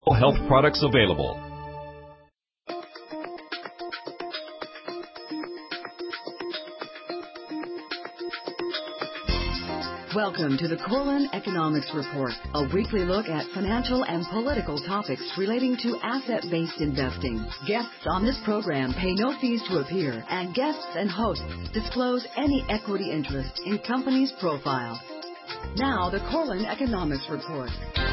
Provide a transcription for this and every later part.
Health products available. Welcome to the Corlin Economics Report, a weekly look at financial and political topics relating to asset-based investing. Guests on this program pay no fees to appear, and guests and hosts disclose any equity interest in companies' profiles. Now, the Corlin Economics Report.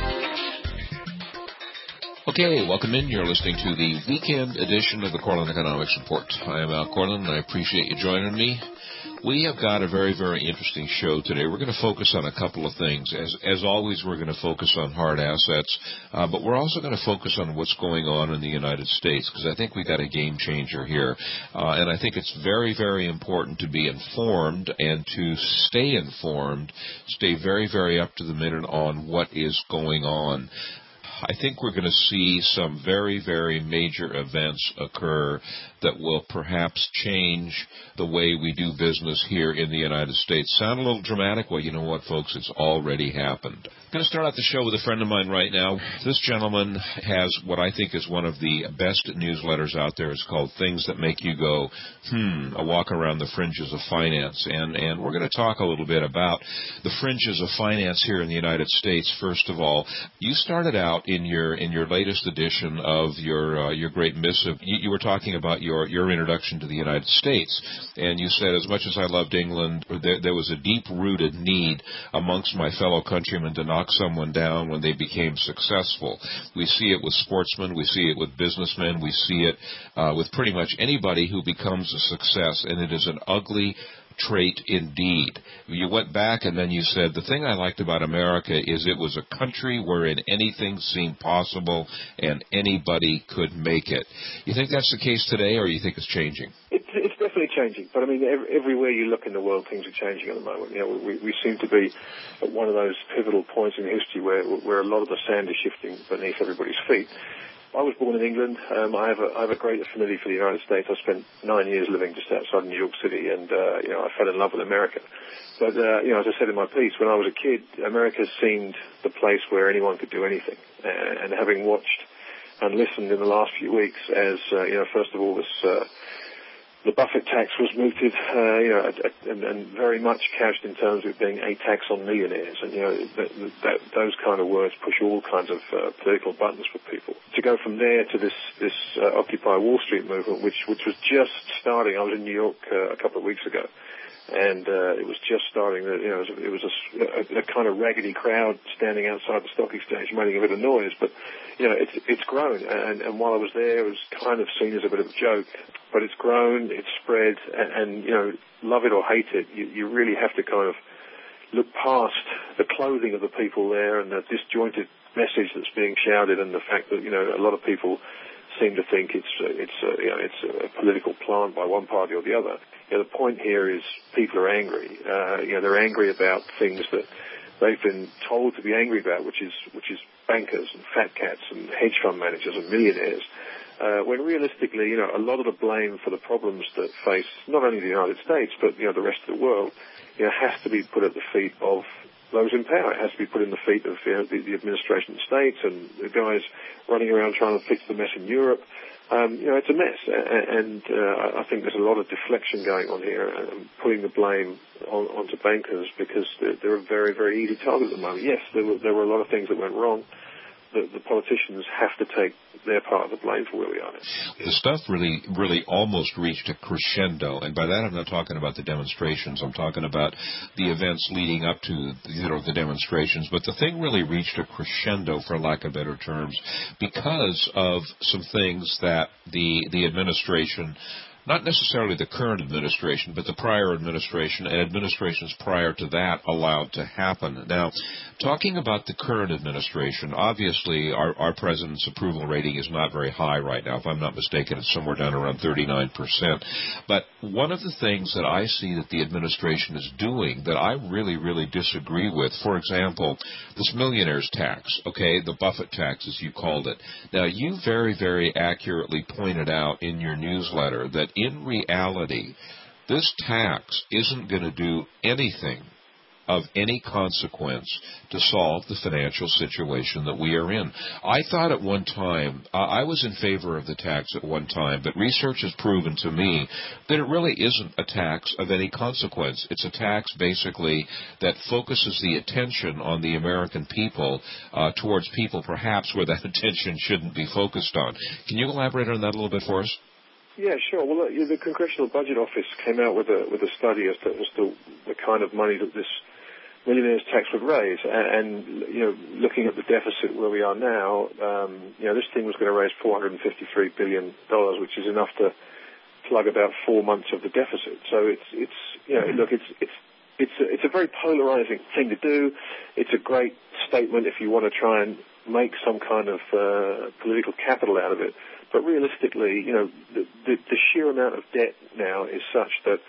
Okay, welcome in. You're listening to the weekend edition of the Corlin Economics Report. I am Al Corlin, and I appreciate you joining me. We have got a very, very interesting show today. We're going to focus on a couple of things. As always, we're going to focus on hard assets, but we're also going to focus on what's going on in the United States, because I think we've got a game changer here. And I think it's very, very important to be informed and to stay informed, stay very, very up to the minute on what is going on. I think we're going to see some very, very major events occur that will perhaps change the way we do business here in the United States. Sound a little dramatic? Well, you know what, folks? It's already happened. I'm going to start out the show with a friend of mine right now. This gentleman has what I think is one of the best newsletters out there. It's called Things That Make You Go, a walk around the fringes of finance. And we're going to talk a little bit about the fringes of finance here in the United States. First of all, you started out in your latest edition of your great missive. You were talking about your introduction to the United States, and you said, as much as I loved England, there was a deep-rooted need amongst my fellow countrymen to knock someone down when they became successful. We see it with sportsmen, we see it with businessmen, we see it with pretty much anybody who becomes a success, and it is an ugly trait indeed. You went back and then you said, the thing I liked about America is it was a country wherein anything seemed possible and anybody could make it. You think that's the case today, or you think it's changing? It's definitely changing, but I mean, everywhere you look in the world, things are changing at the moment. You know, we seem to be at one of those pivotal points in history where a lot of the sand is shifting beneath everybody's feet. I was born in England. I have a great affinity for the United States. I spent 9 years living just outside New York City, and I fell in love with America. But as I said in my piece, when I was a kid, America seemed the place where anyone could do anything. And having watched and listened in the last few weeks, as first of all, the Buffett tax was mooted, and very much couched in terms of it being a tax on millionaires. And, those kind of words push all kinds of political buttons for people. To go from there to this Occupy Wall Street movement, which was just starting. I was in New York a couple of weeks ago, and it was just starting. It was a kind of raggedy crowd standing outside the stock exchange making a bit of noise, but it's grown. And while I was there, it was kind of seen as a bit of a joke, but it's grown, it's spread, and love it or hate it, you really have to kind of look past the clothing of the people there and the disjointed message that's being shouted, and the fact that a lot of people seem to think it's a political plant by one party or the other. The point here is people are angry. They're angry about things that they've been told to be angry about, which is bankers and fat cats and hedge fund managers and millionaires. When realistically, a lot of the blame for the problems that face not only the United States but the rest of the world, has to be put at the feet of those in power. It has to be put in the feet of the administration of the states and the guys running around trying to fix the mess in Europe. It's a mess, and I think there's a lot of deflection going on here, putting the blame onto bankers because they're a very, very easy target at the moment. Yes, there were a lot of things that went wrong. The politicians have to take their part of the blame for where we are now. The stuff really almost reached a crescendo, and by that I'm not talking about the demonstrations. I'm talking about the events leading up to the demonstrations. But the thing really reached a crescendo, for lack of better terms, because of some things that the administration, not necessarily the current administration, but the prior administration and administrations prior to that allowed to happen. Now, talking about the current administration, obviously our president's approval rating is not very high right now. If I'm not mistaken, it's somewhere down around 39%. But one of the things that I see that the administration is doing that I really, really disagree with, for example, this millionaire's tax, okay, the Buffett tax, as you called it. Now, you very, very accurately pointed out in your newsletter that in reality, this tax isn't going to do anything of any consequence to solve the financial situation that we are in. I thought at one time, I was in favor of the tax at one time, but research has proven to me that it really isn't a tax of any consequence. It's a tax basically that focuses the attention on the American people towards people perhaps where that attention shouldn't be focused on. Can you elaborate on that a little bit for us? Yeah, sure. Well, the Congressional Budget Office came out with a study as to the kind of money that this millionaires tax would raise, and looking at the deficit where we are now, this thing was going to raise $453 billion, which is enough to plug about 4 months of the deficit. So it's a very polarizing thing to do. It's a great statement if you want to try and make some kind of political capital out of it. But realistically, the sheer amount of debt now is such that,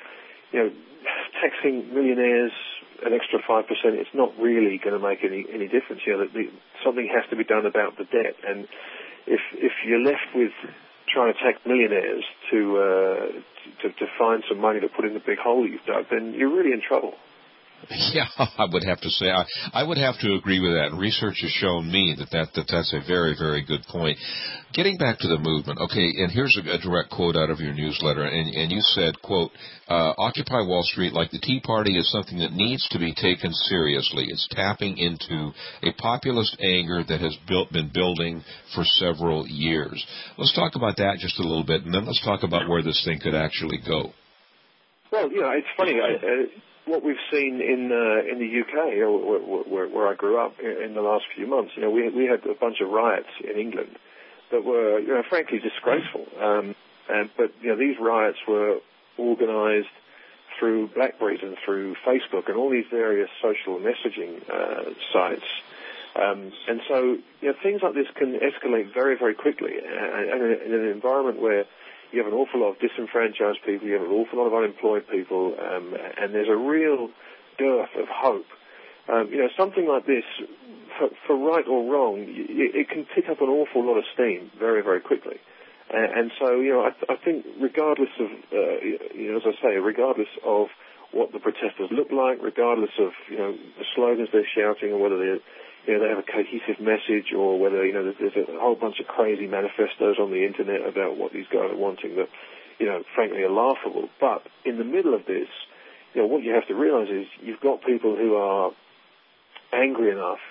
taxing millionaires an extra 5%, it's not really going to make any difference. Something has to be done about the debt. And if you're left with trying to tax millionaires to find some money to put in the big hole you've dug, then you're really in trouble. Yeah, I would have to say, I would have to agree with that. And research has shown me that's a very, very good point. Getting back to the movement, okay, and here's a direct quote out of your newsletter, and you said, quote, Occupy Wall Street, like the Tea Party, is something that needs to be taken seriously. It's tapping into a populist anger that has been building for several years. Let's talk about that just a little bit, and then let's talk about where this thing could actually go. Well, it's funny. What we've seen in the UK, where I grew up in the last few months, we had a bunch of riots in England that were, frankly disgraceful. But these riots were organised through BlackBerries and through Facebook and all these various social messaging sites. And so, things like this can escalate very, very quickly. And in an environment where you have an awful lot of disenfranchised people, you have an awful lot of unemployed people, and there's a real dearth of hope. Something like this, for right or wrong, it can pick up an awful lot of steam very, very quickly. And so, I think regardless of, as I say, regardless of what the protesters look like, regardless of, the slogans they're shouting or whether they have a cohesive message or whether, there's a whole bunch of crazy manifestos on the internet about what these guys are wanting that, frankly are laughable. But in the middle of this, what you have to realize is you've got people who are angry enough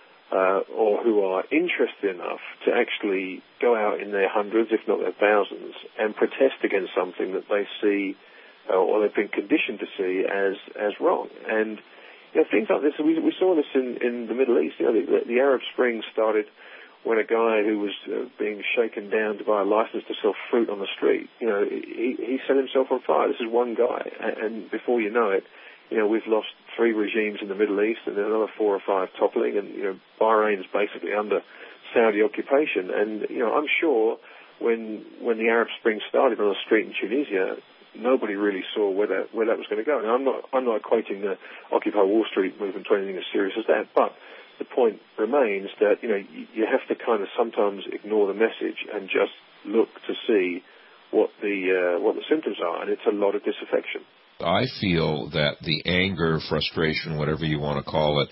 or who are interested enough to actually go out in their hundreds, if not their thousands, and protest against something that they see or they've been conditioned to see as wrong. And things like this, we saw this in the Middle East. The Arab Spring started when a guy who was being shaken down to buy a license to sell fruit on the street, he set himself on fire. This is one guy. And before you know it, we've lost 3 regimes in the Middle East and then another 4 or 5 toppling. And, Bahrain's basically under Saudi occupation. And, I'm sure when the Arab Spring started on a street in Tunisia, nobody really saw where that was going to go. Now, I'm not equating the Occupy Wall Street movement to anything as serious as that, but the point remains that you have to kind of sometimes ignore the message and just look to see what the symptoms are, and it's a lot of disaffection. I feel that the anger, frustration, whatever you want to call it,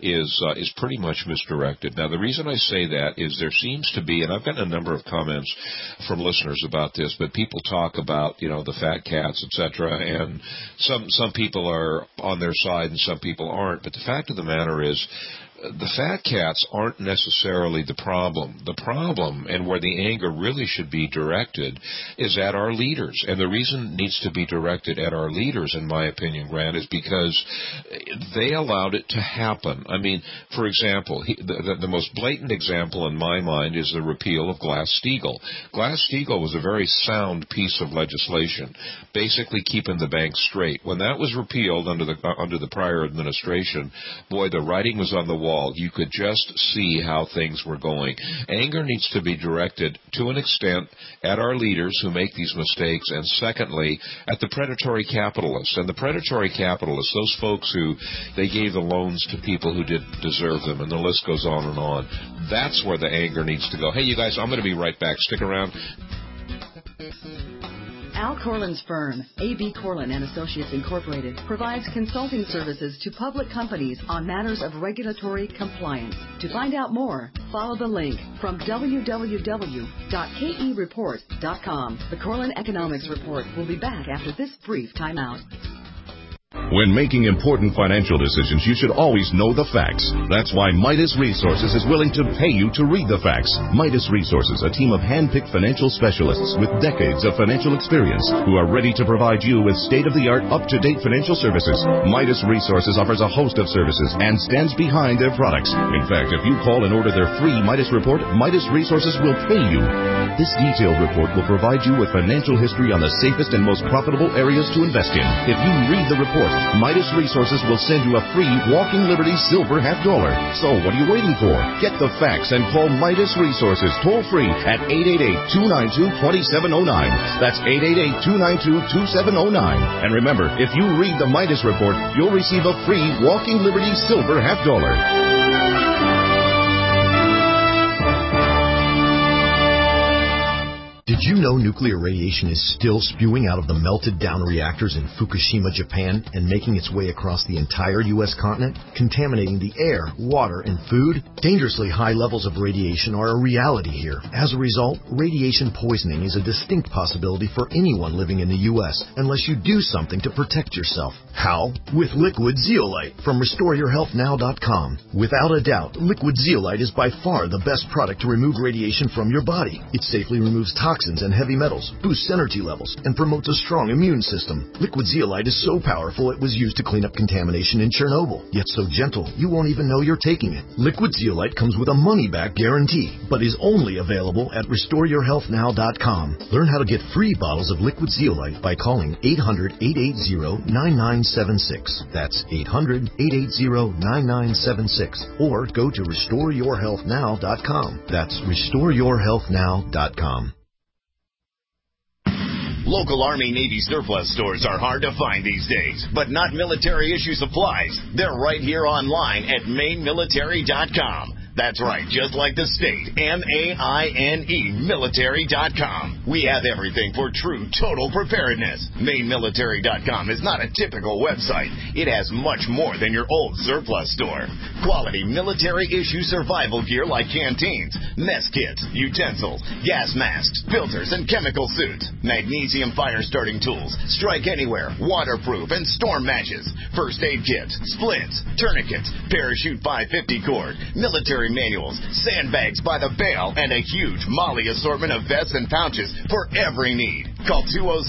is pretty much misdirected. Now, the reason I say that is there seems to be, and I've gotten a number of comments from listeners about this, but people talk about, the fat cats, etc., and some people are on their side and some people aren't. But the fact of the matter is, the fat cats aren't necessarily the problem. The problem, and where the anger really should be directed, is at our leaders. And the reason it needs to be directed at our leaders, in my opinion, Grant, is because they allowed it to happen. I mean, for example, the most blatant example in my mind is the repeal of Glass-Steagall. Glass-Steagall was a very sound piece of legislation, basically keeping the banks straight. When that was repealed under the prior administration, boy, the writing was on the wall. You could just see how things were going. Anger needs to be directed to an extent at our leaders who make these mistakes, and secondly, at the predatory capitalists. And the predatory capitalists, those folks who they gave the loans to people who didn't deserve them, and the list goes on and on. That's where the anger needs to go. Hey, you guys, I'm going to be right back. Stick around. Al Corlin's firm, A.B. Corlin & Associates Incorporated, provides consulting services to public companies on matters of regulatory compliance. To find out more, follow the link from www.kereport.com. The Corlin Economics Report will be back after this brief timeout. When making important financial decisions, you should always know the facts. That's why Midas Resources is willing to pay you to read the facts. Midas Resources, a team of hand-picked financial specialists with decades of financial experience who are ready to provide you with state-of-the-art, up-to-date financial services. Midas Resources offers a host of services and stands behind their products. In fact, if you call and order their free Midas report, Midas Resources will pay you. This detailed report will provide you with financial history on the safest and most profitable areas to invest in. If you read the report, Midas Resources will send you a free Walking Liberty silver $50. So what are you waiting for? Get the facts and call Midas Resources toll free at 888-292-2709. That's 888-292-2709. And remember, if you read the Midas report, you'll receive a free Walking Liberty silver $50. Did you know nuclear radiation is still spewing out of the melted down reactors in Fukushima, Japan, and making its way across the entire U.S. continent, contaminating the air, water, and food? Dangerously high levels of radiation are a reality here. As a result, radiation poisoning is a distinct possibility for anyone living in the U.S. unless you do something to protect yourself. How? With Liquid Zeolite from RestoreYourHealthNow.com. Without a doubt, Liquid Zeolite is by far the best product to remove radiation from your body. It safely removes toxins and heavy metals, boosts energy levels, and promotes a strong immune system. Liquid Zeolite is so powerful it was used to clean up contamination in Chernobyl, yet so gentle you won't even know you're taking it. Liquid Zeolite comes with a money-back guarantee, but is only available at RestoreYourHealthNow.com. Learn how to get free bottles of Liquid Zeolite by calling 800-880-9976. That's 800-880-9976. Or go to RestoreYourHealthNow.com. That's RestoreYourHealthNow.com. Local Army Navy surplus stores are hard to find these days, but not military issue supplies. They're right here online at MaineMilitary.com. That's right, just like the state, MAINE military.com. We have everything for true total preparedness. MaineMilitary.com is not a typical website. It has much more than your old surplus store. Quality military-issue survival gear like canteens, mess kits, utensils, gas masks, filters, and chemical suits, magnesium fire-starting tools, strike anywhere, waterproof, and storm matches, first aid kits, splints, tourniquets, parachute 550 cord, military manuals, sandbags by the bale, and a huge Molly assortment of vests and pouches for every need. Call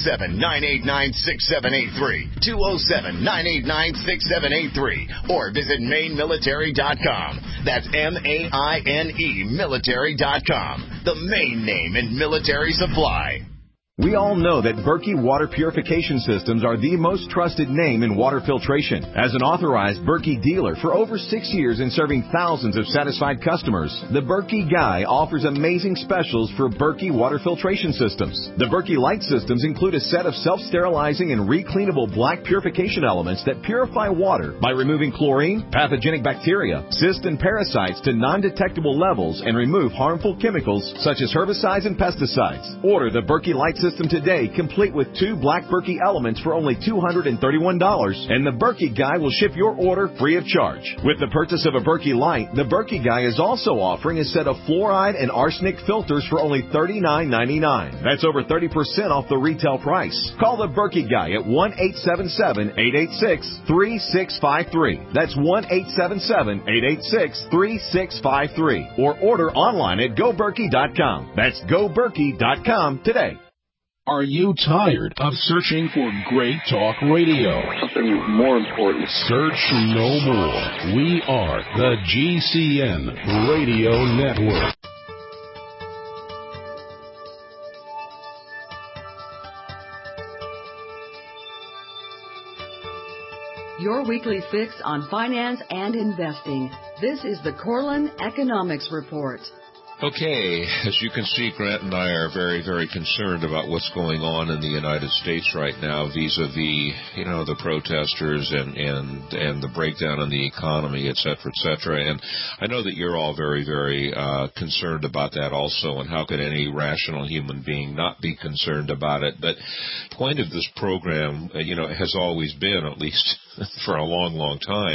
207-989-6783, 207-989-6783, or visit MaineMilitary.com. That's MAINE military.com, the Maine name in military supply. We all know that Berkey Water Purification Systems are the most trusted name in water filtration. As an authorized Berkey dealer for over 6 years and serving thousands of satisfied customers, the Berkey Guy offers amazing specials for Berkey Water Filtration Systems. The Berkey Light Systems include a set of self-sterilizing and recleanable black purification elements that purify water by removing chlorine, pathogenic bacteria, cysts, and parasites to non-detectable levels and remove harmful chemicals such as herbicides and pesticides. Order the Berkey Light System today, complete with 2 black Berkey elements for only $231, and the Berkey Guy will ship your order free of charge. With the purchase of a Berkey Light, the Berkey Guy is also offering a set of fluoride and arsenic filters for only $39.99. That's over 30% off the retail price. Call the Berkey Guy at 1-877-886-3653. That's 1-877-886-3653. Or order online at GoBerkey.com. That's GoBerkey.com today. Are you tired of searching for great talk radio? Something more important. Search no more. We are the GCN Radio Network. Your weekly fix on finance and investing. This is the Corlin Economics Report. Okay, as you can see, Grant and I are very, very concerned about what's going on in the United States right now vis-a-vis, the protesters and the breakdown in the economy, et cetera, and I know that you're all very, very concerned about that also, and how could any rational human being not be concerned about it? But the point of this program, has always been, at least for a long, long time,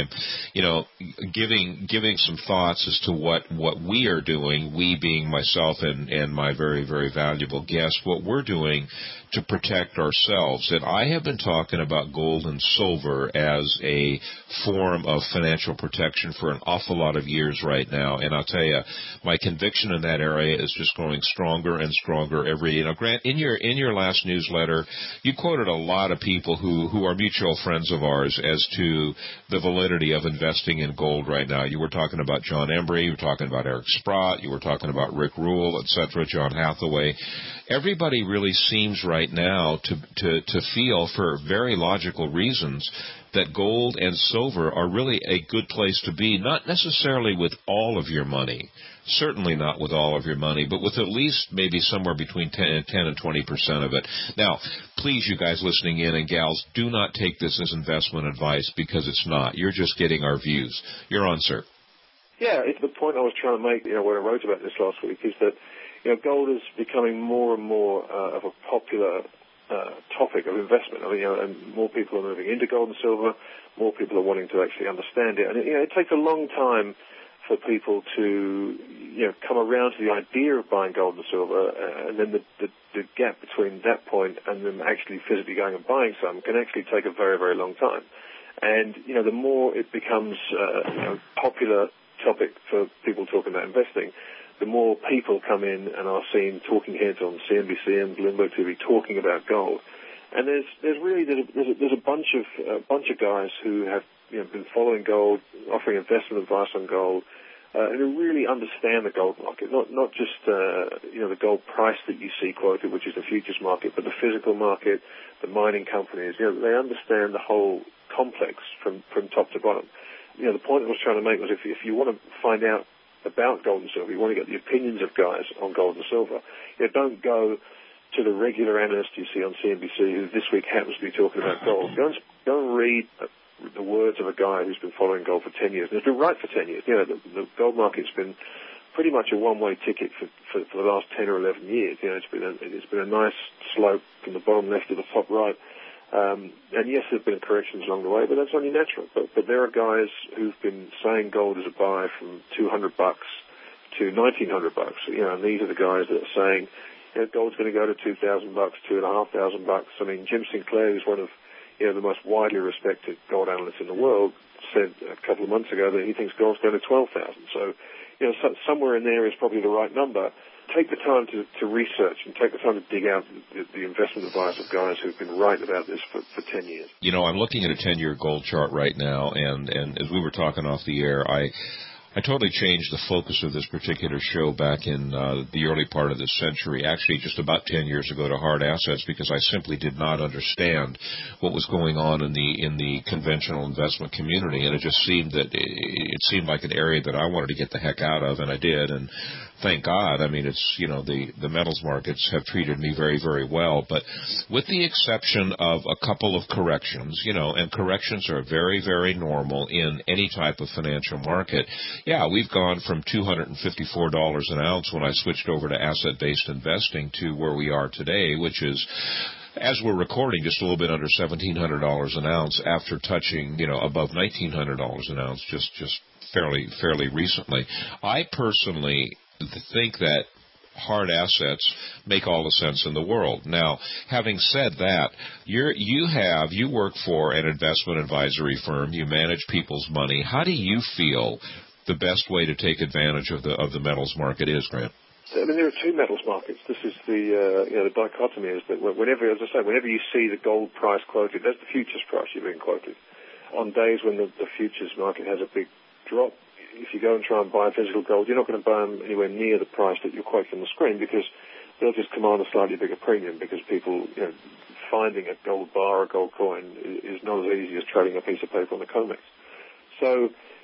giving some thoughts as to what we are doing, we being myself and my very, very valuable guest, what we're doing to protect ourselves. And I have been talking about gold and silver as a form of financial protection for an awful lot of years right now. And I'll tell you, my conviction in that area is just growing stronger and stronger every day. Now, Grant, in your last newsletter, you quoted a lot of people who are mutual friends of ours as to the validity of investing in gold right now. You were talking about John Embry, you were talking about Eric Sprott, you were talking about Rick Rule, etc., John Hathaway. Everybody really seems right now to feel, for very logical reasons, that gold and silver are really a good place to be, not necessarily with all of your money, certainly not with all of your money, but with at least maybe somewhere between 10 and 20% of it. Now, please, you guys listening in and gals, do not take this as investment advice, because it's not. You're just getting our views. You're on, sir. Yeah, it's the point I was trying to make, when I wrote about this last week, is that gold is becoming more and more of a popular topic of investment. And more people are moving into gold and silver. More people are wanting to actually understand it. And it takes a long time for people to come around to the idea of buying gold and silver, and then the gap between that point and them actually physically going and buying some can actually take a very, very long time. And the more it becomes a popular topic for people talking about investing, the more people come in and are seen talking heads on CNBC and Bloomberg TV talking about gold. And there's a bunch of guys who have been following gold, offering investment advice on gold, and who really understand the gold market, not just the gold price that you see quoted, which is the futures market, but the physical market, the mining companies. They understand the whole complex from top to bottom. The point I was trying to make was if you want to find out about gold and silver, you want to get the opinions of guys on gold and silver, don't go to the regular analyst you see on CNBC who this week happens to be talking about gold. Go and read the words of a guy who's been following gold for 10 years. And it's been right for 10 years. The gold market's been pretty much a one-way ticket for the last 10 or 11 years. It's been a nice slope from the bottom left to the top right. And yes, there have been corrections along the way, but that's only natural. But there are guys who've been saying gold is a buy from $200 to $1,900. And these are the guys that are saying gold's going to go to $2,000, $2,500. I mean, Jim Sinclair, who's one of the most widely respected gold analysts in the world, said a couple of months ago that he thinks gold's going to 12,000. So, somewhere in there is probably the right number. Take the time to research and take the time to dig out the investment advice of guys who've been right about this for 10 years. I'm looking at a 10-year gold chart right now, and as we were talking off the air, I totally changed the focus of this particular show back in the early part of this century, actually just about 10 years ago, to hard assets, because I simply did not understand what was going on in the conventional investment community, and it just seemed that it seemed like an area that I wanted to get the heck out of, and I did, and thank God. I mean, it's, the metals markets have treated me very, very well, but with the exception of a couple of corrections, and corrections are very, very normal in any type of financial market. Yeah, we've gone from $254 an ounce when I switched over to asset-based investing to where we are today, which is, as we're recording, just a little bit under $1,700 an ounce after touching, above $1,900 an ounce just fairly recently. I personally think that hard assets make all the sense in the world. Now, having said that, you work for an investment advisory firm. You manage people's money. How do you feel the best way to take advantage of the metals market is, Grant? I mean, there are two metals markets. This is the dichotomy is that whenever you see the gold price quoted, that's the futures price you're being quoted. On days when the futures market has a big drop, if you go and try and buy physical gold, you're not going to buy them anywhere near the price that you're quoting on the screen, because they'll just command a slightly bigger premium, because people, finding a gold bar or a gold coin is not as easy as trading a piece of paper on the COMEX. So,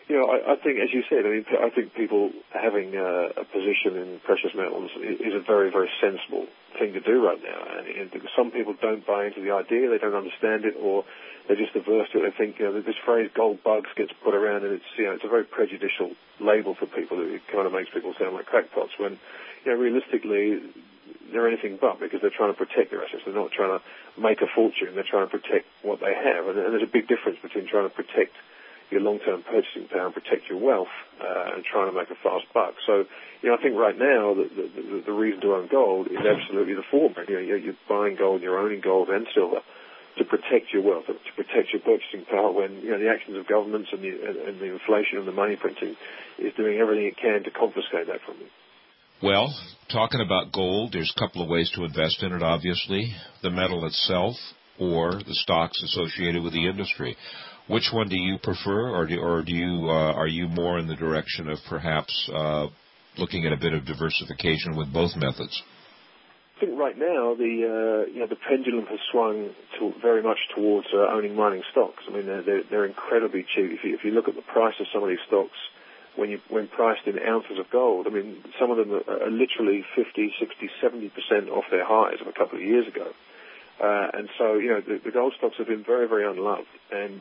I think, as you said, I think people having a position in precious metals is a very, very sensible thing to do right now. And some people don't buy into the idea, they don't understand it, or they're just averse to it. They think, this phrase "gold bugs" gets put around, and it's a very prejudicial label for people. It kind of makes people sound like crackpots when, realistically, they're anything but, because they're trying to protect their assets. They're not trying to make a fortune. They're trying to protect what they have. And there's a big difference between trying to protect your long-term purchasing power and protect your wealth and trying to make a fast buck. So, I think right now the reason to own gold is absolutely the former. You're buying gold, you're owning gold and silver to protect your wealth, to protect your purchasing power when, the actions of governments and the inflation and the money printing is doing everything it can to confiscate that from you. Well, talking about gold, there's a couple of ways to invest in it, obviously. The metal itself or the stocks associated with the industry. Which one do you prefer, or are you more in the direction of perhaps looking at a bit of diversification with both methods? I think right now the pendulum has swung very much towards owning mining stocks. They're incredibly cheap. If you look at the price of some of these stocks, when priced in ounces of gold, some of them are literally 50, 60, 70% off their highs of a couple of years ago. And so, the gold stocks have been very, very unloved. And,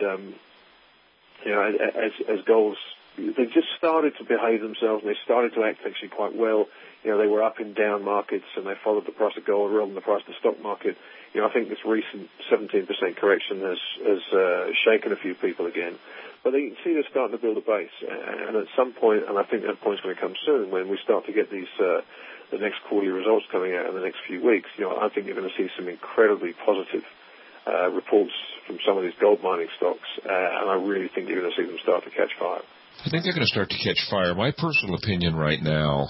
as golds, they just started to behave themselves, and they started to act actually quite well. They were up in down markets, and they followed the price of gold rather than the price of the stock market. I think this recent 17% correction has shaken a few people again. But you can see they're starting to build a base. And at some point, and I think that point's going to come soon, when we start to get these the next quarterly results coming out in the next few weeks, I think you're going to see some incredibly positive reports from some of these gold mining stocks, and I really think you're going to see them start to catch fire. I think they're going to start to catch fire. My personal opinion right now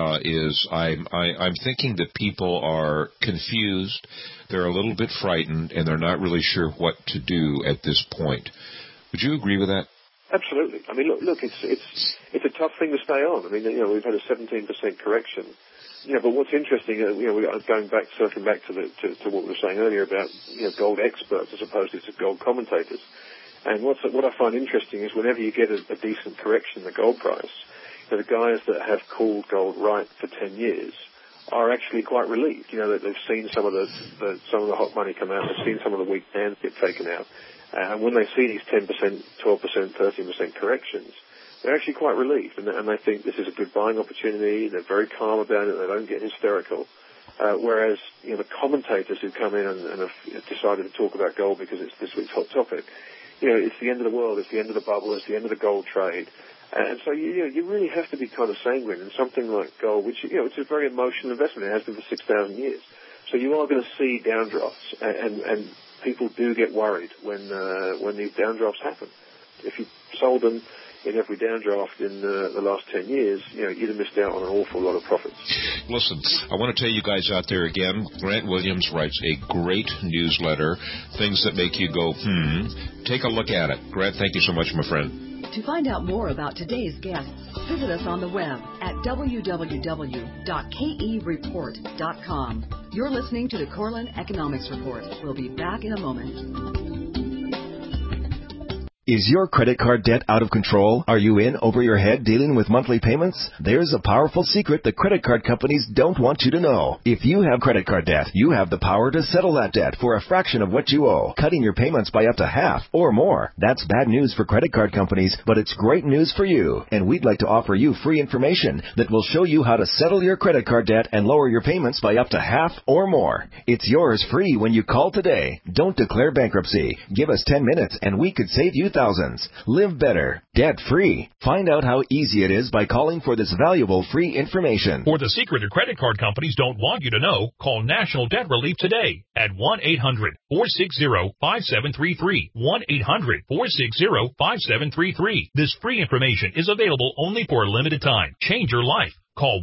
is I'm thinking that people are confused, they're a little bit frightened, and they're not really sure what to do at this point. Would you agree with that? Absolutely. Look, it's a tough thing to stay on. We've had a 17% correction. But what's interesting, circling back to what we were saying earlier about gold experts as opposed to gold commentators. And what I find interesting is whenever you get a decent correction in the gold price, the guys that have called gold right for 10 years are actually quite relieved. That they've seen some of the hot money come out, they've seen some of the weak hands get taken out, and when they see these 10%, 12%, 13% corrections, they're actually quite relieved, and they think this is a good buying opportunity. They're very calm about it. They don't get hysterical. Whereas, the commentators who come in and have decided to talk about gold because it's this week's hot topic, it's the end of the world, it's the end of the bubble, it's the end of the gold trade. And so, you really have to be kind of sanguine in something like gold, which, it's a very emotional investment. It has been for 6,000 years. So you are going to see downdrafts, and people do get worried when these downdrafts happen. If you sold them in every downdraft in the last 10 years, you'd have missed out on an awful lot of profits. Listen, I want to tell you guys out there again, Grant Williams writes a great newsletter, Things That Make You Go, Take a look at it. Grant, thank you so much, my friend. To find out more about today's guests, visit us on the web at www.kereport.com. You're listening to the Corlin Economics Report. We'll be back in a moment. Is your credit card debt out of control? Are you in over your head dealing with monthly payments? There's a powerful secret the credit card companies don't want you to know. If you have credit card debt, you have the power to settle that debt for a fraction of what you owe, cutting your payments by up to half or more. That's bad news for credit card companies, but it's great news for you. And we'd like to offer you free information that will show you how to settle your credit card debt and lower your payments by up to half or more. It's yours free when you call today. Don't declare bankruptcy. Give us 10 minutes and we could save you thousands. Live better, debt-free. Find out how easy it is by calling for this valuable free information. For the secret your credit card companies don't want you to know, call National Debt Relief today at 1-800-460-5733. 1-800-460-5733. This free information is available only for a limited time. Change your life. Call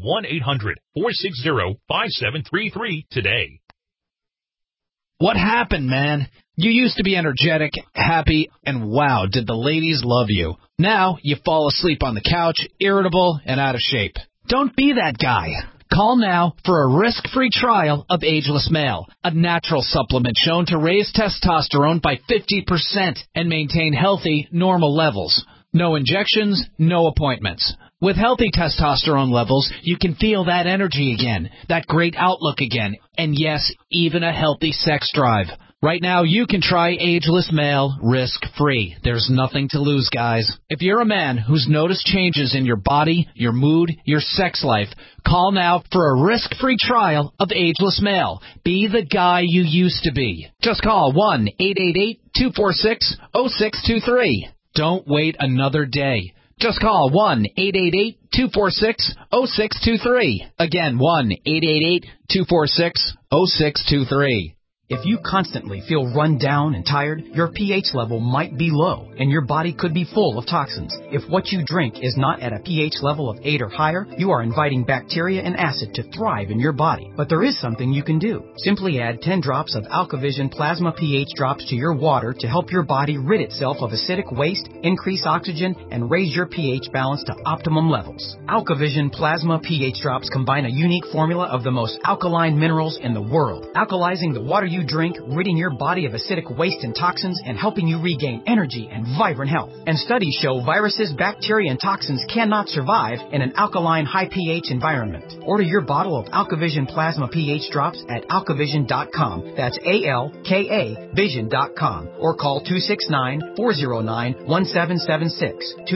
1-800-460-5733 today. What happened, man? You used to be energetic, happy, and wow, did the ladies love you. Now you fall asleep on the couch, irritable, and out of shape. Don't be that guy. Call now for a risk-free trial of Ageless Male, a natural supplement shown to raise testosterone by 50% and maintain healthy, normal levels. No injections, no appointments. With healthy testosterone levels, you can feel that energy again, that great outlook again, and yes, even a healthy sex drive. Right now, you can try Ageless Male risk-free. There's nothing to lose, guys. If you're a man who's noticed changes in your body, your mood, your sex life, call now for a risk-free trial of Ageless Male. Be the guy you used to be. Just call 1-888-246-0623. Don't wait another day. Just call 1-888-246-0623. Again, 1-888-246-0623. If you constantly feel run down and tired, your pH level might be low, and your body could be full of toxins. If what you drink is not at a pH level of 8 or higher, you are inviting bacteria and acid to thrive in your body. But there is something you can do. Simply add 10 drops of AlkaVision Plasma pH drops to your water to help your body rid itself of acidic waste, increase oxygen, and raise your pH balance to optimum levels. AlkaVision Plasma pH drops combine a unique formula of the most alkaline minerals in the world, alkalizing the water you drink, ridding your body of acidic waste and toxins, and helping you regain energy and vibrant health. And studies show viruses, bacteria, and toxins cannot survive in an alkaline, high pH environment. Order your bottle of AlkaVision Plasma pH drops at alkavision.com. That's ALKA Vision.com. Or call 269-409-1776.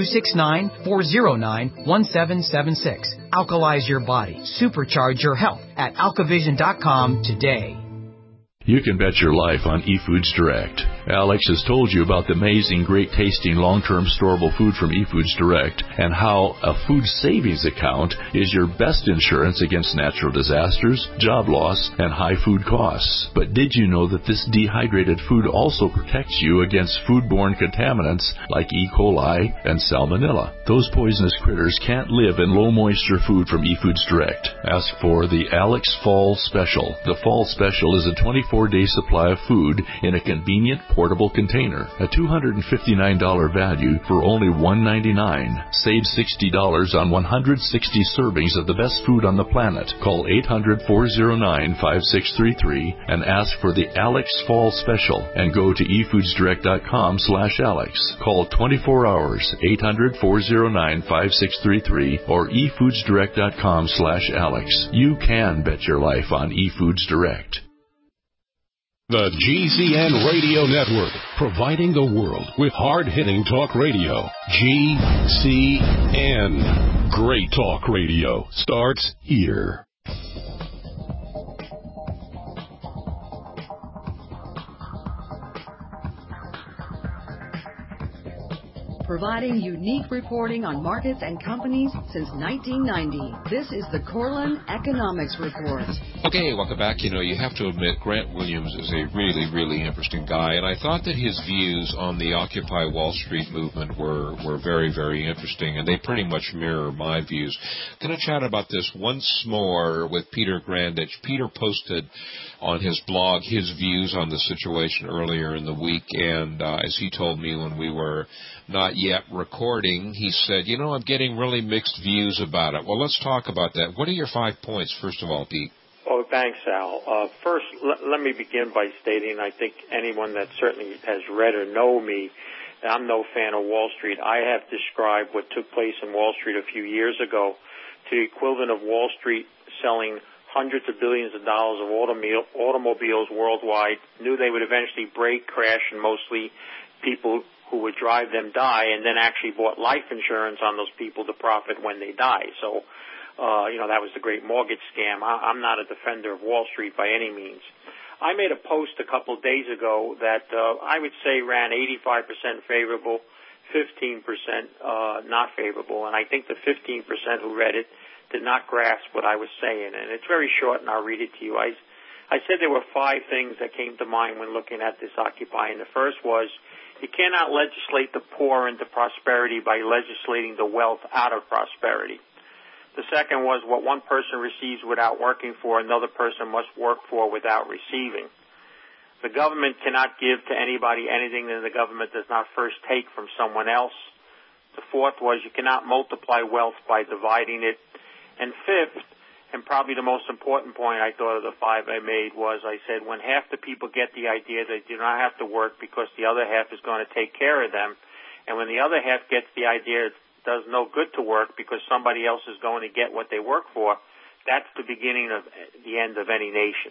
269-409-1776. Alkalize your body. Supercharge your health at alkavision.com today. You can bet your life on eFoods Direct. Alex has told you about the amazing, great-tasting, long-term storable food from eFoods Direct and how a food savings account is your best insurance against natural disasters, job loss, and high food costs. But did you know that this dehydrated food also protects you against foodborne contaminants like E. coli and Salmonella? Those poisonous critters can't live in low-moisture food from eFoods Direct. Ask for the Alex Fall Special. The Fall Special is a 24-day supply of food in a convenient portable container. A $259 value for only $199. Save $60 on 160 servings of the best food on the planet. Call 800-409-5633 and ask for the Alex Fall Special and go to efoodsdirect.com/Alex. Call 24 hours, 800-409-5633 or efoodsdirect.com/Alex. You can bet your life on eFoods Direct. The GCN Radio Network, providing the world with hard-hitting talk radio. GCN. Great talk radio starts here. Providing unique reporting on markets and companies since 1990. This is the Corlin Economics Report. Okay, welcome back. You know, you have to admit Grant Williams is a really, really interesting guy, and I thought that his views on the Occupy Wall Street movement were very, very interesting, and they pretty much mirror my views. Going to chat about this once more with Peter Grandich. Peter posted on his blog his views on the situation earlier in the week, and as he told me when we were not yet recording, he said, you know, I'm getting really mixed views about it. Well, let's talk about that. What are your 5 points, first of all, Pete? Oh, thanks, Al. First, let me begin by stating I think anyone that certainly has read or know me, I'm no fan of Wall Street. I have described what took place in Wall Street a few years ago to the equivalent of Wall Street selling hundreds of billions of dollars of automobiles worldwide, knew they would eventually break, crash, and mostly people who would drive them die, and then actually bought life insurance on those people to profit when they die. So, that was the great mortgage scam. I'm not a defender of Wall Street by any means. I made a post a couple of days ago that I would say ran 85% favorable, 15% not favorable, and I think the 15% who read it did not grasp what I was saying, and it's very short, and I'll read it to you. I said there were 5 things that came to mind when looking at this Occupy, and the first was you cannot legislate the poor into prosperity by legislating the wealth out of prosperity. The second was what one person receives without working for, another person must work for without receiving. The government cannot give to anybody anything that the government does not first take from someone else. The fourth was you cannot multiply wealth by dividing it. And fifth, and probably the most important point I thought of the 5 I made was I said when half the people get the idea they do not have to work because the other half is going to take care of them, And when the other half gets the idea it does no good to work because somebody else is going to get what they work for, that's the beginning of the end of any nation.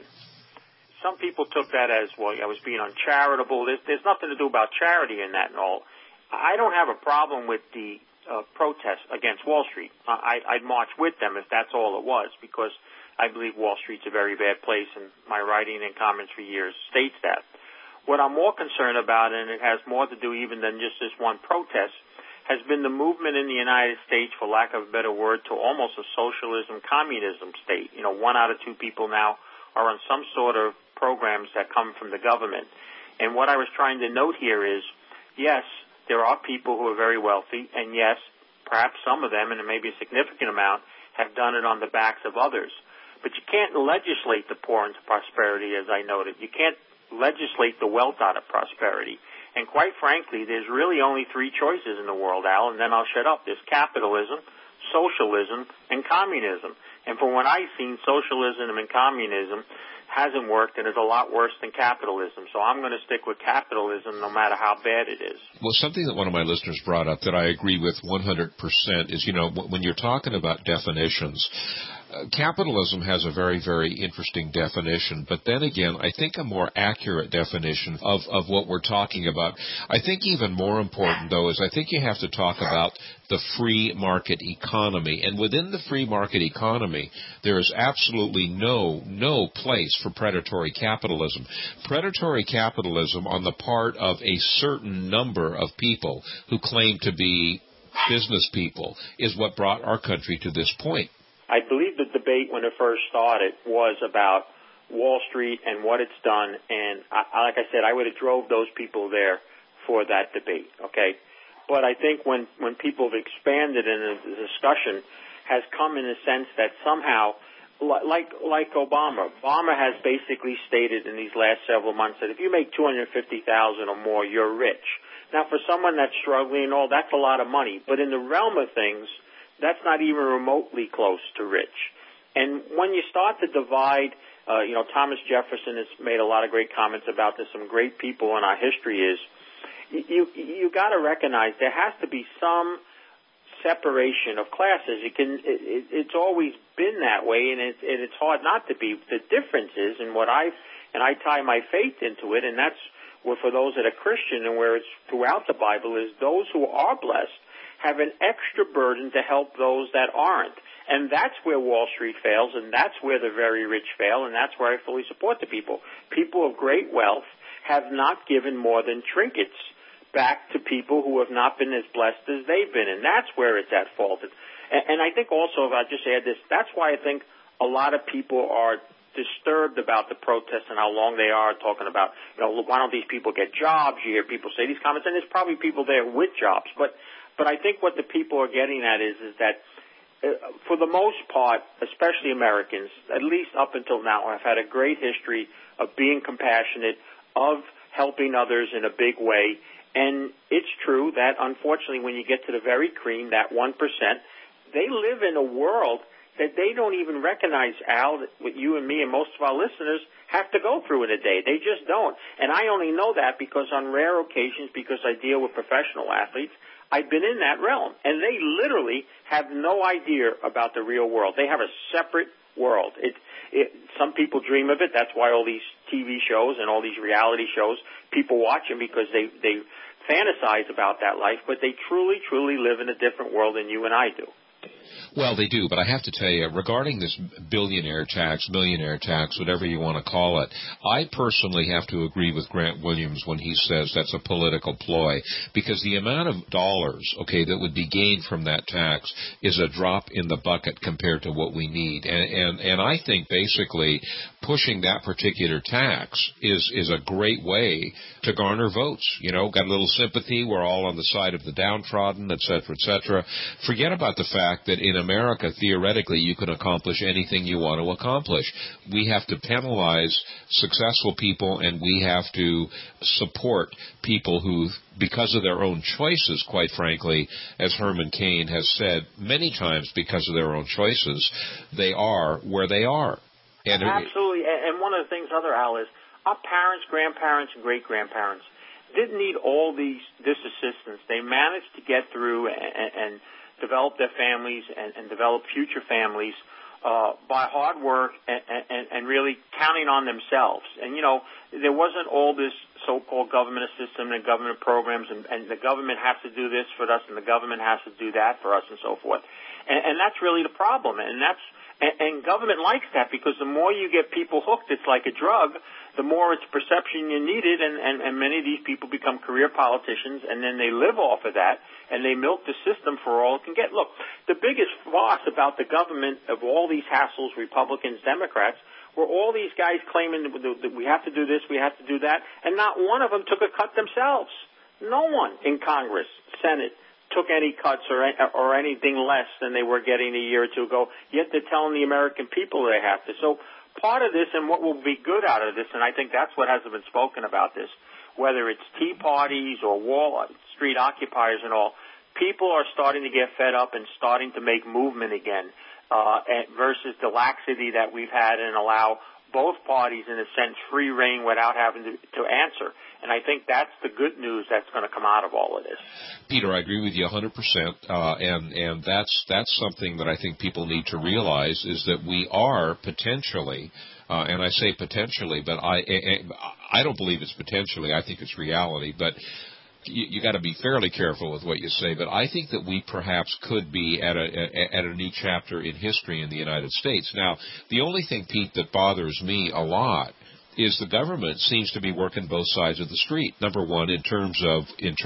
Some people took that as, well, I was being uncharitable. There's nothing to do about charity in that and all. I don't have a problem with the protest against Wall Street. I'd march with them if that's all it was, because I believe Wall Street's a very bad place, and my writing and comments for years states that. What I'm more concerned about, and it has more to do even than just this one protest, has been the movement in the United States, for lack of a better word, to almost a socialism, communism state. 1 out of 2 people now are on some sort of programs that come from the government. And what I was trying to note here is, yes, there are people who are very wealthy, and yes, perhaps some of them, and maybe a significant amount, have done it on the backs of others. But you can't legislate the poor into prosperity, as I noted. You can't legislate the wealth out of prosperity. And quite frankly, there's really only 3 choices in the world, Al, and then I'll shut up. There's capitalism, socialism, and communism. And from what I've seen, socialism and communism hasn't worked and is a lot worse than capitalism. So I'm going to stick with capitalism no matter how bad it is. Well, something that one of my listeners brought up that I agree with 100% is, when you're talking about definitions, capitalism has a very, very interesting definition, but then again, I think a more accurate definition of what we're talking about. I think even more important, though, is I think you have to talk about the free market economy. And within the free market economy, there is absolutely no place for predatory capitalism. Predatory capitalism on the part of a certain number of people who claim to be business people is what brought our country to this point. I believe the debate when it first started was about Wall Street and what it's done, and like I said, I would have drove those people there for that debate, okay? But I think when people have expanded and the discussion has come in a sense that somehow, like Obama has basically stated in these last several months that if you make $250,000 or more, you're rich. Now, for someone that's struggling and all, that's a lot of money. But in the realm of things, that's not even remotely close to rich. And when you start to divide, Thomas Jefferson has made a lot of great comments about this. Some great people in our history is, you got to recognize there has to be some separation of classes. It's always been that way, and it's hard not to be. The difference is, and I tie my faith into it, and that's where for those that are Christian and where it's throughout the Bible, is those who are blessed have an extra burden to help those that aren't. And that's where Wall Street fails, and that's where the very rich fail, and that's where I fully support the people. People of great wealth have not given more than trinkets back to people who have not been as blessed as they've been, and that's where it's at fault. And I think also, if I just add this, that's why I think a lot of people are disturbed about the protests and how long they are, talking about, why don't these people get jobs? You hear people say these comments, and there's probably people there with jobs, but I think what the people are getting at is that for the most part, especially Americans, at least up until now, have had a great history of being compassionate, of helping others in a big way. And it's true that, unfortunately, when you get to the very cream, that 1%, they live in a world that they don't even recognize, Al, what you and me and most of our listeners have to go through in a day. They just don't. And I only know that because on rare occasions, because I deal with professional athletes, I've been in that realm, and they literally have no idea about the real world. They have a separate world. Some people dream of it. That's why all these TV shows and all these reality shows, people watch them because they fantasize about that life, but they truly, truly live in a different world than you and I do. Well, they do, but I have to tell you, regarding this billionaire tax, millionaire tax, whatever you want to call it, I personally have to agree with Grant Williams when he says that's a political ploy, because the amount of dollars, that would be gained from that tax is a drop in the bucket compared to what we need. And I think basically pushing that particular tax is a great way to garner votes. Got a little sympathy. We're all on the side of the downtrodden, et cetera, et cetera. Forget about the fact that in America, theoretically, you can accomplish anything you want to accomplish. We have to penalize successful people, and we have to support people who, because of their own choices, quite frankly, as Herman Cain has said many times, because of their own choices, they are where they are. And absolutely. And one of the things, Al, is our parents, grandparents, and great-grandparents, didn't need all this assistance. They managed to get through and develop their families and develop future families by hard work and really counting on themselves. And, there wasn't all this so-called government assistance and government programs, and the government has to do this for us and the government has to do that for us and so forth. And that's really the problem. And government likes that, because the more you get people hooked, it's like a drug, the more it's perception you need it, and many of these people become career politicians, and then they live off of that, and they milk the system for all it can get. Look, the biggest farce about the government of all these hassles, Republicans, Democrats, were all these guys claiming that we have to do this, we have to do that, and not one of them took a cut themselves. No one in Congress, Senate, took any cuts or anything less than they were getting a year or two ago, yet they're telling the American people they have to. So part of this, and what will be good out of this, and I think that's what hasn't been spoken about this, whether it's tea parties or Wall Street occupiers and all, people are starting to get fed up and starting to make movement again, versus the laxity that we've had and allow both parties, in a sense, free rein without having to answer. And I think that's the good news that's going to come out of all of this. Peter, I agree with you 100%, and that's something that I think people need to realize, is that we are potentially, and I say potentially, but I don't believe it's potentially, I think it's reality, but you got to be fairly careful with what you say, but I think that we perhaps could be at a new chapter in history in the United States. Now, the only thing, Pete, that bothers me a lot is the government seems to be working both sides of the street. Number one, in terms of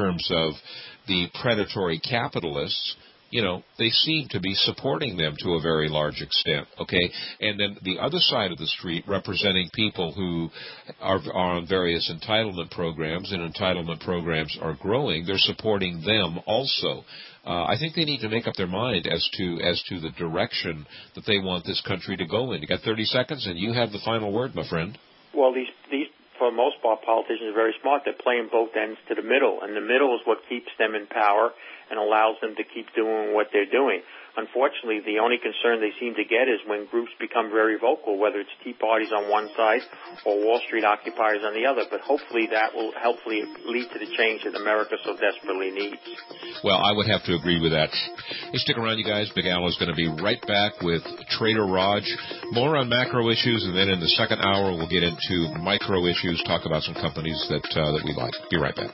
the predatory capitalists, they seem to be supporting them to a very large extent, okay? And then the other side of the street, representing people who are on various entitlement programs, and entitlement programs are growing, they're supporting them also. I think they need to make up their mind as to the direction that they want this country to go in. You got 30 seconds, and you have the final word, my friend. Well, these for the most part, politicians are very smart. They're playing both ends to the middle, and the middle is what keeps them in power and allows them to keep doing what they're doing. Unfortunately, the only concern they seem to get is when groups become very vocal, whether it's tea parties on one side or Wall Street occupiers on the other. But hopefully that will lead to the change that America so desperately needs. Well, I would have to agree with that. Hey, stick around, you guys. Big Al is going to be right back with Trader Raj. More on macro issues, and then in the second hour we'll get into micro issues, talk about some companies that we like. Be right back.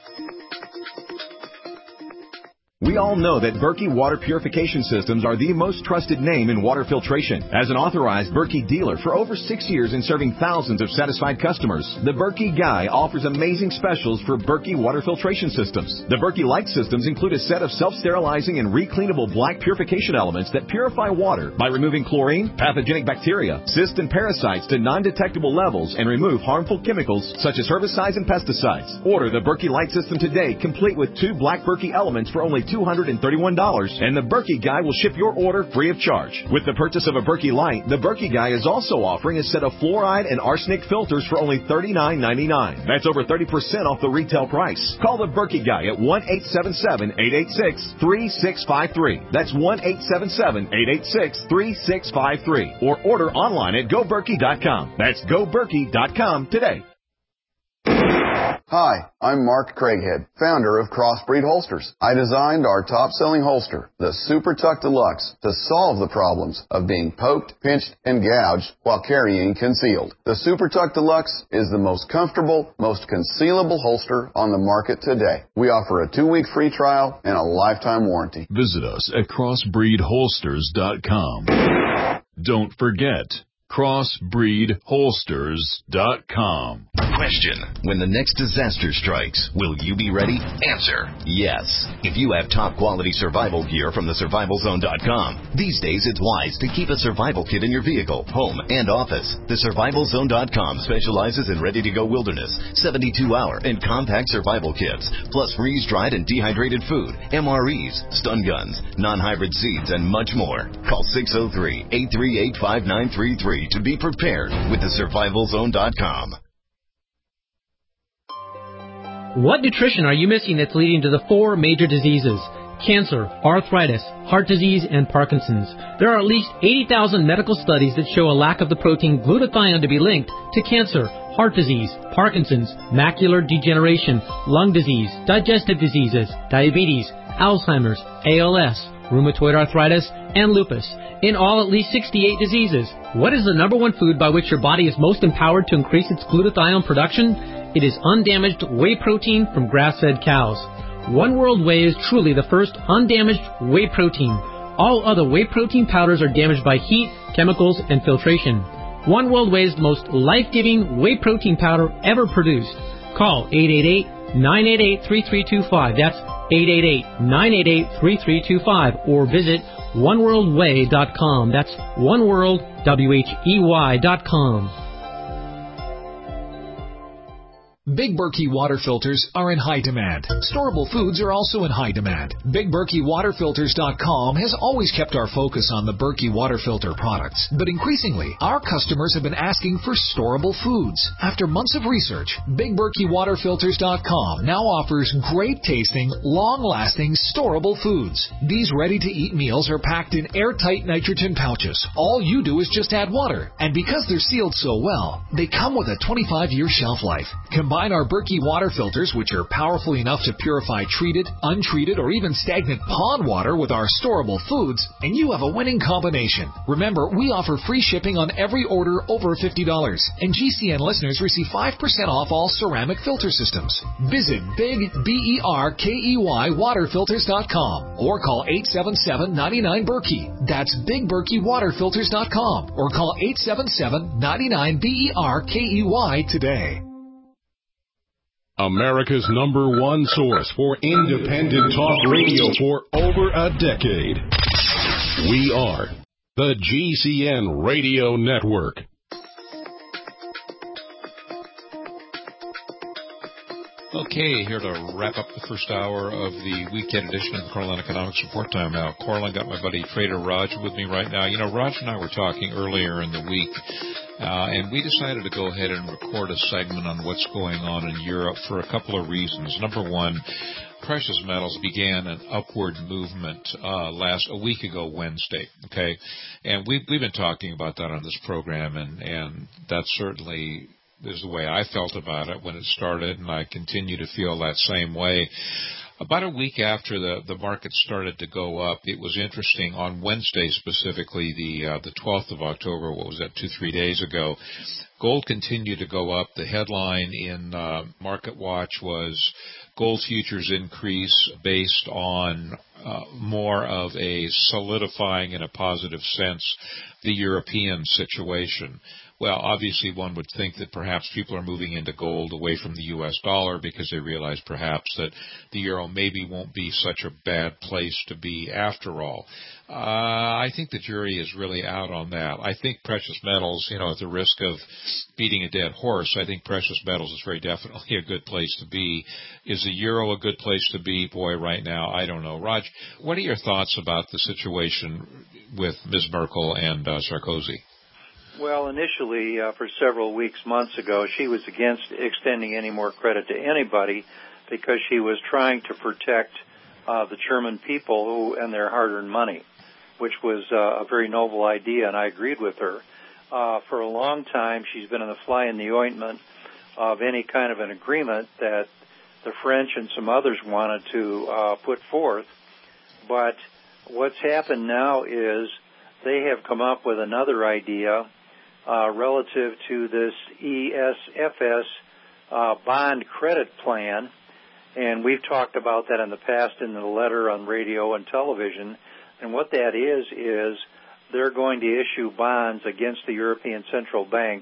We all know that Berkey Water Purification Systems are the most trusted name in water filtration. As an authorized Berkey dealer for over 6 years and serving thousands of satisfied customers, the Berkey Guy offers amazing specials for Berkey water filtration systems. The Berkey Light systems include a set of self-sterilizing and recleanable black purification elements that purify water by removing chlorine, pathogenic bacteria, cysts, and parasites to non-detectable levels and remove harmful chemicals such as herbicides and pesticides. Order the Berkey Light system today, complete with 2 black Berkey elements for only $231, and the Berkey Guy will ship your order free of charge. With the purchase of a Berkey Light, the Berkey Guy is also offering a set of fluoride and arsenic filters for only $39.99. That's over 30% off the retail price. Call the Berkey Guy at 1-877-886-3653. That's 1-877-886-3653. Or order online at GoBerkey.com. That's GoBerkey.com today. Hi, I'm Mark Craighead, founder of Crossbreed Holsters. I designed our top-selling holster, the Super Tuck Deluxe, to solve the problems of being poked, pinched, and gouged while carrying concealed. The Super Tuck Deluxe is the most comfortable, most concealable holster on the market today. We offer a 2-week free trial and a lifetime warranty. Visit us at crossbreedholsters.com. Don't forget, crossbreedholsters.com. Question: when the next disaster strikes, will you be ready? Answer: yes. If you have top quality survival gear from thesurvivalzone.com, these days it's wise to keep a survival kit in your vehicle, home, and office. Thesurvivalzone.com specializes in ready-to-go wilderness, 72-hour, and compact survival kits, plus freeze-dried and dehydrated food, MREs, stun guns, non-hybrid seeds, and much more. Call 603-838-5933 to be prepared with thesurvivalzone.com. What nutrition are you missing that's leading to the 4 major diseases? Cancer, arthritis, heart disease, and Parkinson's. There are at least 80,000 medical studies that show a lack of the protein glutathione to be linked to cancer, heart disease, Parkinson's, macular degeneration, lung disease, digestive diseases, diabetes, Alzheimer's, ALS, rheumatoid arthritis, and lupus. In all, at least 68 diseases. What is the number one food by which your body is most empowered to increase its glutathione production? It is undamaged whey protein from grass-fed cows. One World Whey is truly the first undamaged whey protein. All other whey protein powders are damaged by heat, chemicals, and filtration. One World Whey is the most life-giving whey protein powder ever produced. Call 888-988-3325. That's 888-988-3325. Or visit oneworldwhey.com. That's oneworldwhey.com. Big Berkey water filters are in high demand. Storable foods are also in high demand. BigBerkeyWaterFilters.com has always kept our focus on the Berkey water filter products. But increasingly, our customers have been asking for storable foods. After months of research, BigBerkeyWaterFilters.com now offers great tasting, long-lasting, storable foods. These ready-to-eat meals are packed in airtight nitrogen pouches. All you do is just add water. And because they're sealed so well, they come with a 25-year shelf life. Combine our Berkey water filters, which are powerful enough to purify treated, untreated, or even stagnant pond water with our storable foods, and you have a winning combination. Remember, we offer free shipping on every order over $50, and GCN listeners receive 5% off all ceramic filter systems. Visit BigBerkeyWaterFilters.com or call 877-99-BERKEY. That's BigBerkeyWaterFilters.com or call 877-99-BERKEY today. America's #1 source for independent talk radio for over a decade. We are the GCN Radio Network. Okay, here to wrap up the first hour of the weekend edition of the Corlin Economics Report Time. Now, Corlin, got my buddy Trader Raj with me right now. You know, Raj and I were talking earlier in the week, and we decided to go ahead and record a segment on what's going on in Europe for a couple of reasons. Number one, precious metals began an upward movement a week ago Wednesday, okay? And we've been talking about that on this program, and that certainly is the way I felt about it when it started, and I continue to feel that same way. About a week after the market started to go up, it was interesting. On Wednesday specifically, the 12th of October, what was that, 2-3 days ago, gold continued to go up. The headline in MarketWatch was gold futures increase based on more of a solidifying in a positive sense the European situation. Well, obviously one would think that perhaps people are moving into gold away from the U.S. dollar because they realize perhaps that the euro maybe won't be such a bad place to be after all. I think the jury is really out on that. I think precious metals, at the risk of beating a dead horse, I think precious metals is very definitely a good place to be. Is the euro a good place to be? Boy, right now, I don't know. Raj, what are your thoughts about the situation with Ms. Merkel and Sarkozy? Well, initially, for several weeks, months ago, she was against extending any more credit to anybody because she was trying to protect the German people and their hard-earned money, which was a very noble idea, and I agreed with her. For a long time, she's been in the fly in the ointment of any kind of an agreement that the French and some others wanted to put forth. But what's happened now is they have come up with another idea relative to this ESFS bond credit plan, and we've talked about that in the past in the letter on radio and television. And what that is they're going to issue bonds against the European Central Bank,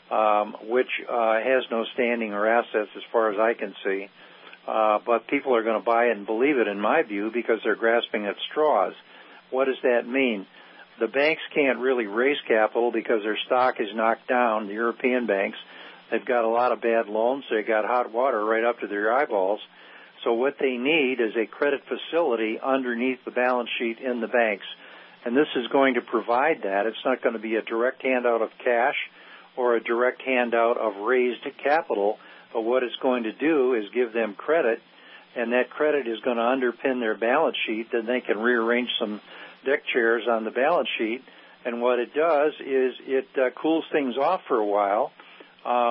which has no standing or assets as far as I can see. But people are going to buy it and believe it, in my view, because they're grasping at straws. What does that mean? The banks can't really raise capital because their stock is knocked down, the European banks. They've got a lot of bad loans. They've got hot water right up to their eyeballs. So what they need is a credit facility underneath the balance sheet in the banks. And this is going to provide that. It's not going to be a direct handout of cash or a direct handout of raised capital, but what it's going to do is give them credit, and that credit is going to underpin their balance sheet. Then they can rearrange some deck chairs on the balance sheet, and what it does is it cools things off for a while.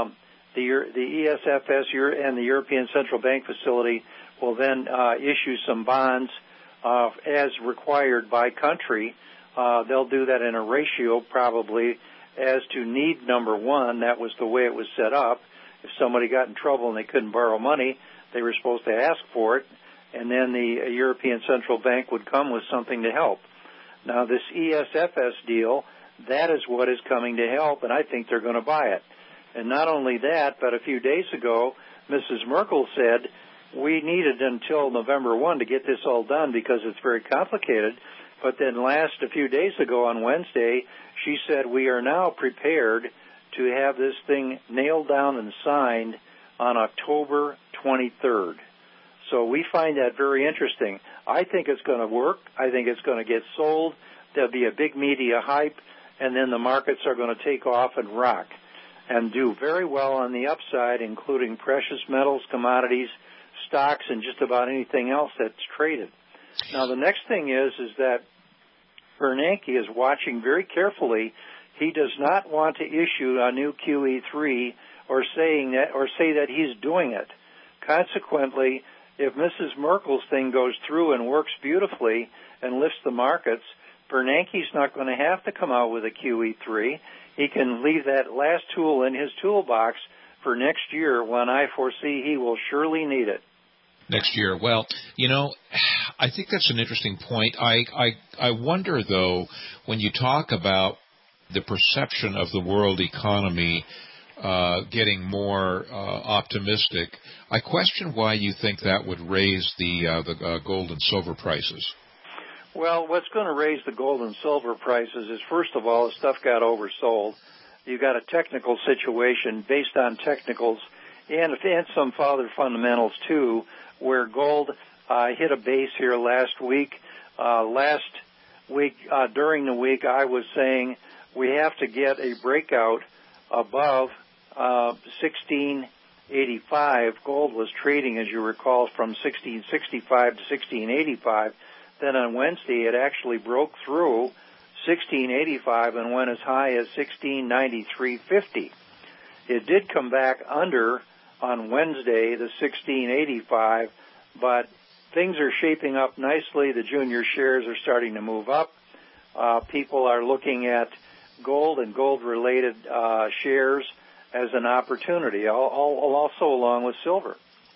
the ESFS and the European Central Bank Facility will then issue some bonds as required by country. They'll do that in a ratio probably as to need number one. That was the way it was set up. If somebody got in trouble and they couldn't borrow money, they were supposed to ask for it, and then the European Central Bank would come with something to help. Now, this ESFS deal, that is what is coming to help, and I think they're going to buy it. And not only that, but a few days ago, Mrs. Merkel said, we needed until November 1 to get this all done because it's very complicated. But then a few days ago on Wednesday, she said, we are now prepared to have this thing nailed down and signed on October 23rd. So we find that very interesting. I think it's going to work. I think it's going to get sold. There'll be a big media hype, and then the markets are going to take off and rock and do very well on the upside, including precious metals, commodities, stocks, and just about anything else that's traded. Now, the next thing is that Bernanke is watching very carefully. He does not want to issue a new QE3 or say that he's doing it. Consequently, if Mrs. Merkel's thing goes through and works beautifully and lifts the markets, Bernanke's not going to have to come out with a QE3. He can leave that last tool in his toolbox for next year when I foresee he will surely need it. Next year. Well, I think that's an interesting point. I wonder, though, when you talk about the perception of the world economy getting more optimistic, I question why you think that would raise the gold and silver prices. Well, what's going to raise the gold and silver prices is, first of all, the stuff got oversold. You got a technical situation based on technicals and some other fundamentals, too, where gold hit a base here last week. During the week, I was saying we have to get a breakout above 1685. Gold was trading, as you recall, from 1665 to 1685. Then on Wednesday, it actually broke through 1685 and went as high as 1693.50. It did come back under on Wednesday, the 1685, but things are shaping up nicely. The junior shares are starting to move up. People are looking at gold and gold-related shares as an opportunity, also along with silver.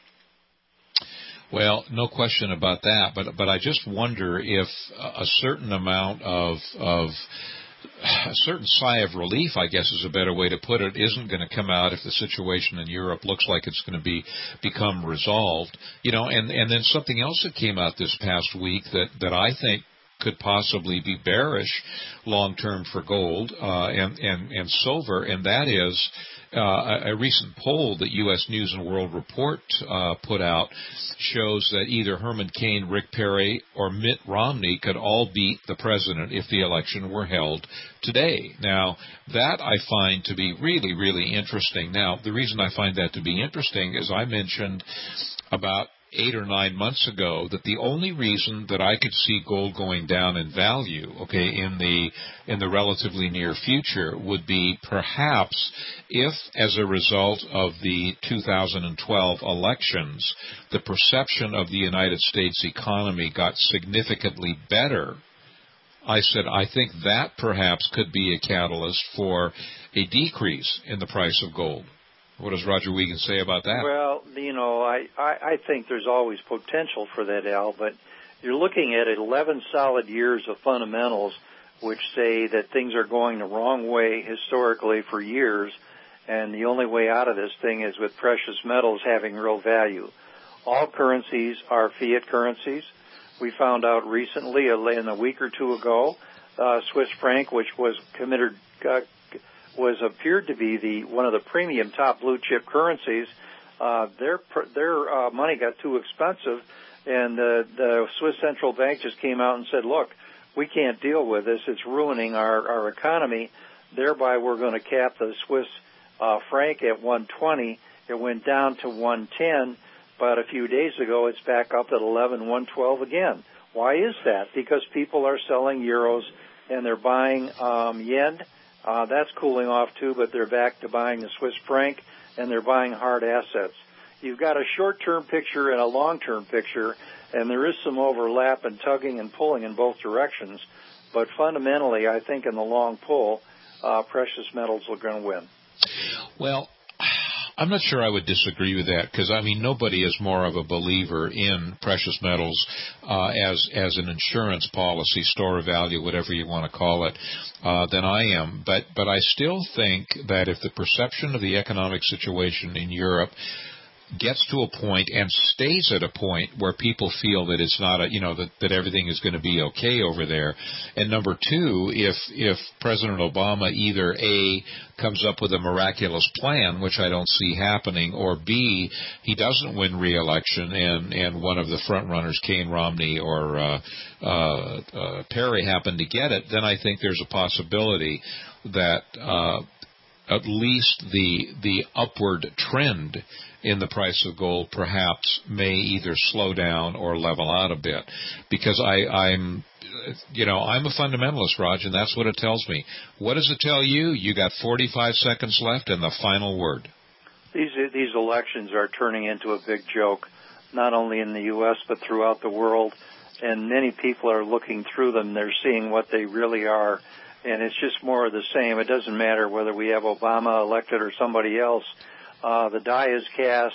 Well, no question about that, but I just wonder if a certain amount of a certain sigh of relief, I guess is a better way to put it, isn't going to come out if the situation in Europe looks like it's going to become resolved. And then something else that came out this past week that I think could possibly be bearish long-term for gold and silver, and that is a recent poll that U.S. News and World Report put out shows that either Herman Cain, Rick Perry, or Mitt Romney could all beat the president if the election were held today. Now, that I find to be really, really interesting. Now, the reason I find that to be interesting is I mentioned about 8 or 9 months ago that the only reason that I could see gold going down in value, in the relatively near future, would be perhaps if, as a result of the 2012 elections, the perception of the United States economy got significantly better. I said I think that perhaps could be a catalyst for a decrease in the price of gold. What does Roger Wiegand say about that? Well, I think there's always potential for that, Al, but you're looking at 11 solid years of fundamentals which say that things are going the wrong way historically for years, and the only way out of this thing is with precious metals having real value. All currencies are fiat currencies. We found out recently, in a week or two ago, Swiss franc, which was appeared to be one of the premium top blue chip currencies, their money got too expensive, and the Swiss Central Bank just came out and said, look, we can't deal with this. It's ruining our economy. Thereby, we're going to cap the Swiss franc at 120. It went down to 110, but a few days ago, it's back up at 112 again. Why is that? Because people are selling euros and they're buying yen, That's cooling off too, but they're back to buying the Swiss franc, and they're buying hard assets. You've got a short-term picture and a long-term picture, and there is some overlap and tugging and pulling in both directions. But fundamentally, I think in the long pull, precious metals are going to win. Well, I'm not sure I would disagree with that, because, I mean, nobody is more of a believer in precious metals as an insurance policy, store of value, whatever you want to call it, than I am. But I still think that if the perception of the economic situation in Europe gets to a point and stays at a point where people feel that it's not that everything is going to be okay over there. And number two, if President Obama either A, comes up with a miraculous plan, which I don't see happening, or B, he doesn't win re-election and one of the front runners, Kane Romney or Perry, happen to get it, then I think there's a possibility that at least the upward trend in the price of gold perhaps may either slow down or level out a bit, because I'm a fundamentalist, Raj, and that's what it tells me. What does it tell you? You got 45 seconds left and the final word. These elections are turning into a big joke, not only in the U.S. but throughout the world, and many people are looking through them. They're seeing what they really are, and it's just more of the same. It doesn't matter whether we have Obama elected or somebody else. The die is cast.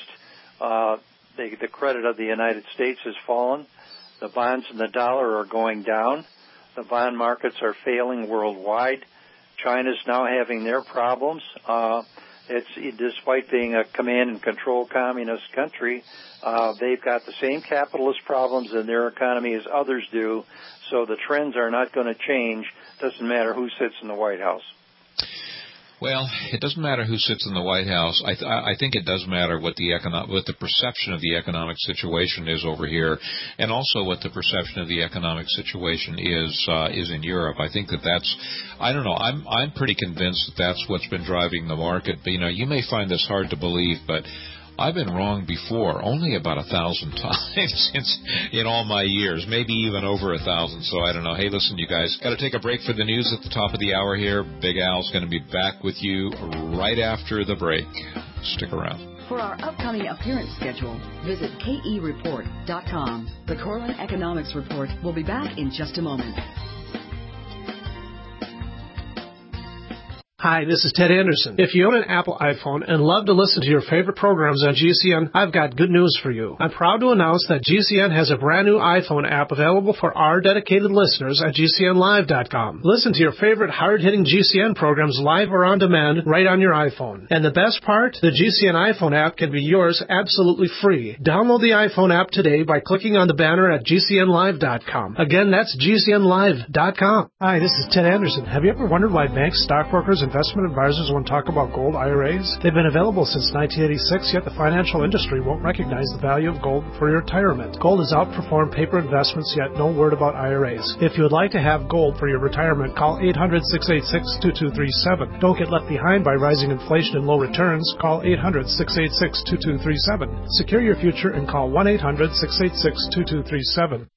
The credit of the United States has fallen. The bonds and the dollar are going down. The bond markets are failing worldwide. China's now having their problems. It's despite being a command and control communist country, they've got the same capitalist problems in their economy as others do. So the trends are not going to change. Doesn't matter who sits in the White House. Well, it doesn't matter who sits in the White House. I think it does matter what the perception of the economic situation is over here, and also what the perception of the economic situation is in Europe. I think that's I don't know. I'm pretty convinced that that's what's been driving the market. But, you may find this hard to believe, but I've been wrong before, only about 1,000 times in all my years, maybe even over 1,000. So I don't know. Hey, listen, you guys, got to take a break for the news at the top of the hour here. Big Al's going to be back with you right after the break. Stick around. For our upcoming appearance schedule, visit KEReport.com. The Corlin Economics Report will be back in just a moment. Hi, this is Ted Anderson. If you own an Apple iPhone and love to listen to your favorite programs on GCN, I've got good news for you. I'm proud to announce that GCN has a brand new iPhone app available for our dedicated listeners at GCNlive.com. Listen to your favorite hard-hitting GCN programs live or on demand right on your iPhone. And the best part? The GCN iPhone app can be yours absolutely free. Download the iPhone app today by clicking on the banner at GCNlive.com. Again, that's GCNlive.com. Hi, this is Ted Anderson. Have you ever wondered why banks, stockbrokers, investment advisors won't talk about gold IRAs? They've been available since 1986, yet the financial industry won't recognize the value of gold for your retirement. Gold has outperformed paper investments, yet no word about IRAs. If you would like to have gold for your retirement, call 800-686-2237. Don't get left behind by rising inflation and low returns. Call 800-686-2237. Secure your future and call 1-800-686-2237.